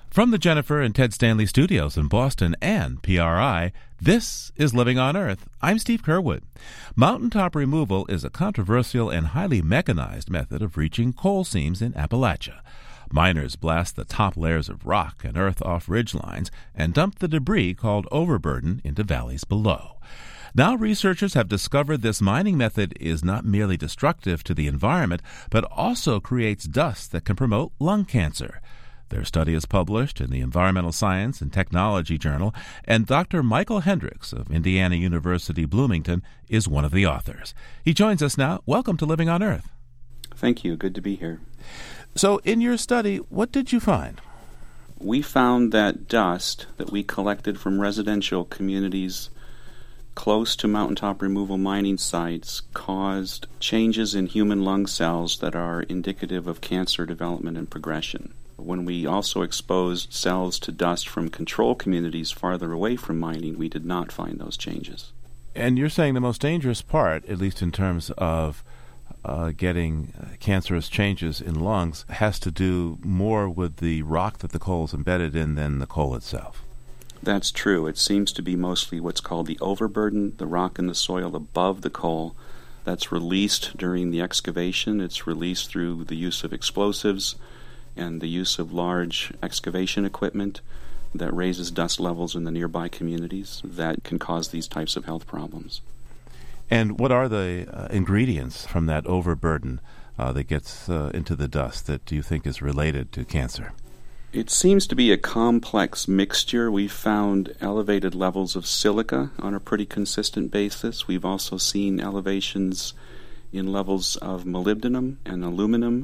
From the Jennifer and Ted Stanley studios in Boston and PRI, this is Living on Earth. I'm Steve Curwood. Mountaintop removal is a controversial and highly mechanized method of reaching coal seams in Appalachia. Miners blast the top layers of rock and earth off ridgelines and dump the debris called overburden into valleys below. Now researchers have discovered this mining method is not merely destructive to the environment, but also creates dust that can promote lung cancer. Their study is published in the Environmental Science and Technology Journal, and Dr. Michael Hendricks of Indiana University Bloomington is one of the authors. He joins us now. Welcome to Living on Earth. Thank you. Good to be here. So in your study, what did you find? We found that dust that we collected from residential communities close to mountaintop removal mining sites caused changes in human lung cells that are indicative of cancer development and progression. When we also exposed cells to dust from control communities farther away from mining, we did not find those changes. And you're saying the most dangerous part, at least in terms of getting cancerous changes in lungs, has to do more with the rock that the coal is embedded in than the coal itself. That's true. It seems to be mostly what's called the overburden, the rock in the soil above the coal, that's released during the excavation. It's released through the use of explosives and the use of large excavation equipment that raises dust levels in the nearby communities that can cause these types of health problems. And what are the ingredients from that overburden that gets into the dust that you think is related to cancer? It seems to be a complex mixture. We've found elevated levels of silica on a pretty consistent basis. We've also seen elevations in levels of molybdenum and aluminum,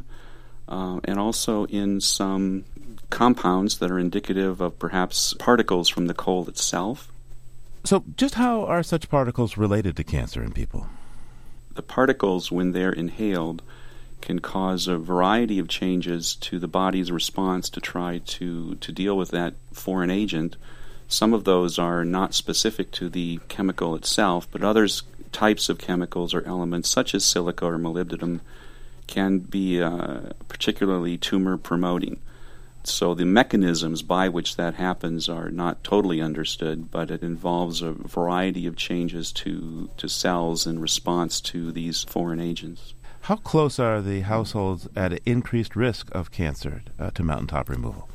and also in some compounds that are indicative of perhaps particles from the coal itself. So just how are such particles related to cancer in people? The particles, when they're inhaled, can cause a variety of changes to the body's response to try to deal with that foreign agent. Some of those are not specific to the chemical itself, but other types of chemicals or elements, such as silica or molybdenum, can be particularly tumor-promoting. So the mechanisms by which that happens are not totally understood, but it involves a variety of changes to cells in response to these foreign agents. How close are the households at an increased risk of cancer to mountaintop removal?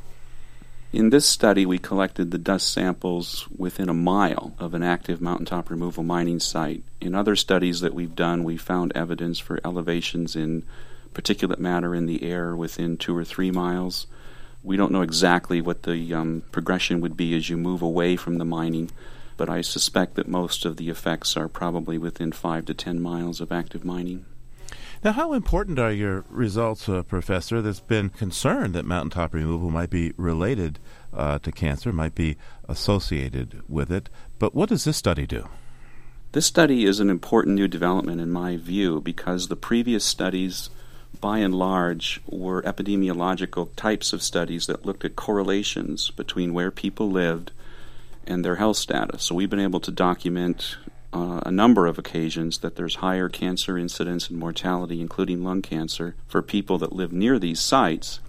In this study, we collected the dust samples within a mile of an active mountaintop removal mining site. In other studies that we've done, we found evidence for elevations in particulate matter in the air within 2 or 3 miles. We don't know exactly what the progression would be as you move away from the mining, but I suspect that most of the effects are probably within 5 to 10 miles of active mining. Now, how important are your results, Professor? There's been concern that mountaintop removal might be related to cancer, might be associated with it. But what does this study do? This study is an important new development in my view because the previous studies, by and large, were epidemiological types of studies that looked at correlations between where people lived and their health status. So we've been able to document a number of occasions that there's higher cancer incidence and mortality, including lung cancer, for people that live near these sites.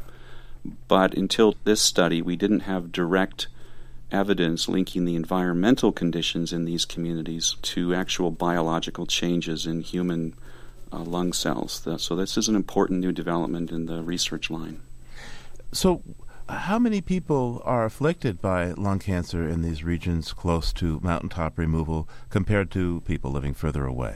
But until this study, we didn't have direct evidence linking the environmental conditions in these communities to actual biological changes in human lung cells. So this is an important new development in the research line. So how many people are afflicted by lung cancer in these regions close to mountaintop removal compared to people living further away?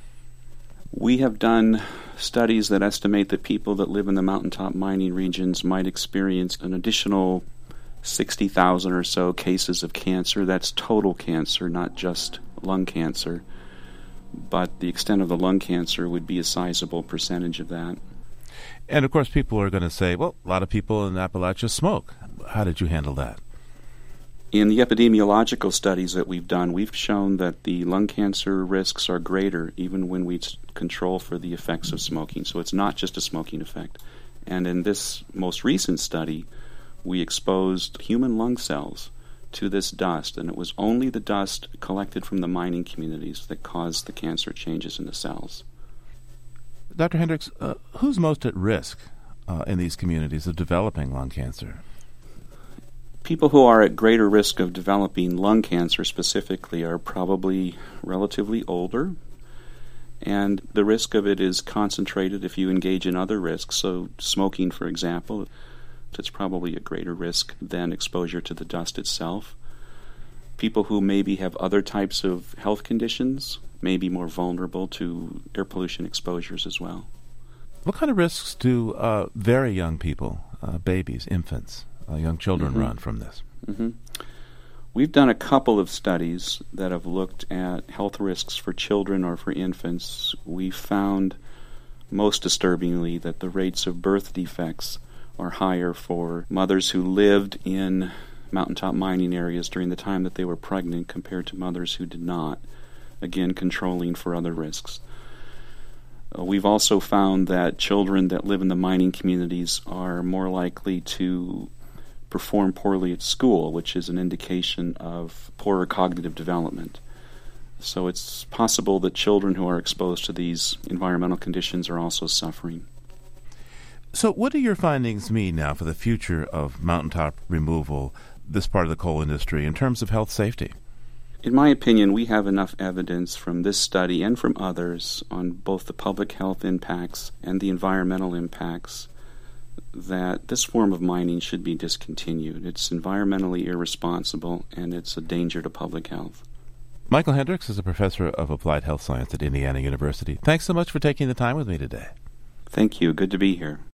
We have done studies that estimate that people that live in the mountaintop mining regions might experience an additional 60,000 or so cases of cancer. That's total cancer, not just lung cancer. But the extent of the lung cancer would be a sizable percentage of that. And, of course, people are going to say, well, a lot of people in Appalachia smoke. How did you handle that? In the epidemiological studies that we've done, we've shown that the lung cancer risks are greater even when we control for the effects of smoking. So it's not just a smoking effect. And in this most recent study, we exposed human lung cells to this dust, and it was only the dust collected from the mining communities that caused the cancer changes in the cells. Dr. Hendricks, who's most at risk in these communities of developing lung cancer? People who are at greater risk of developing lung cancer specifically are probably relatively older, and the risk of it is concentrated if you engage in other risks. So smoking, for example, it's probably a greater risk than exposure to the dust itself. People who maybe have other types of health conditions may be more vulnerable to air pollution exposures as well. What kind of risks do very young people, babies, infants, young children run from this? We've done a couple of studies that have looked at health risks for children or for infants. We found, most disturbingly, that the rates of birth defects are higher for mothers who lived in mountaintop mining areas during the time that they were pregnant compared to mothers who did not, again controlling for other risks. We've also found that children that live in the mining communities are more likely to perform poorly at school, which is an indication of poorer cognitive development. So it's possible that children who are exposed to these environmental conditions are also suffering. So what do your findings mean now for the future of mountaintop removal, this part of the coal industry, in terms of health safety? In my opinion, we have enough evidence from this study and from others on both the public health impacts and the environmental impacts that this form of mining should be discontinued. It's environmentally irresponsible, and it's a danger to public health. Michael Hendricks is a professor of applied health science at Indiana University. Thanks so much for taking the time with me today. Thank you. Good to be here.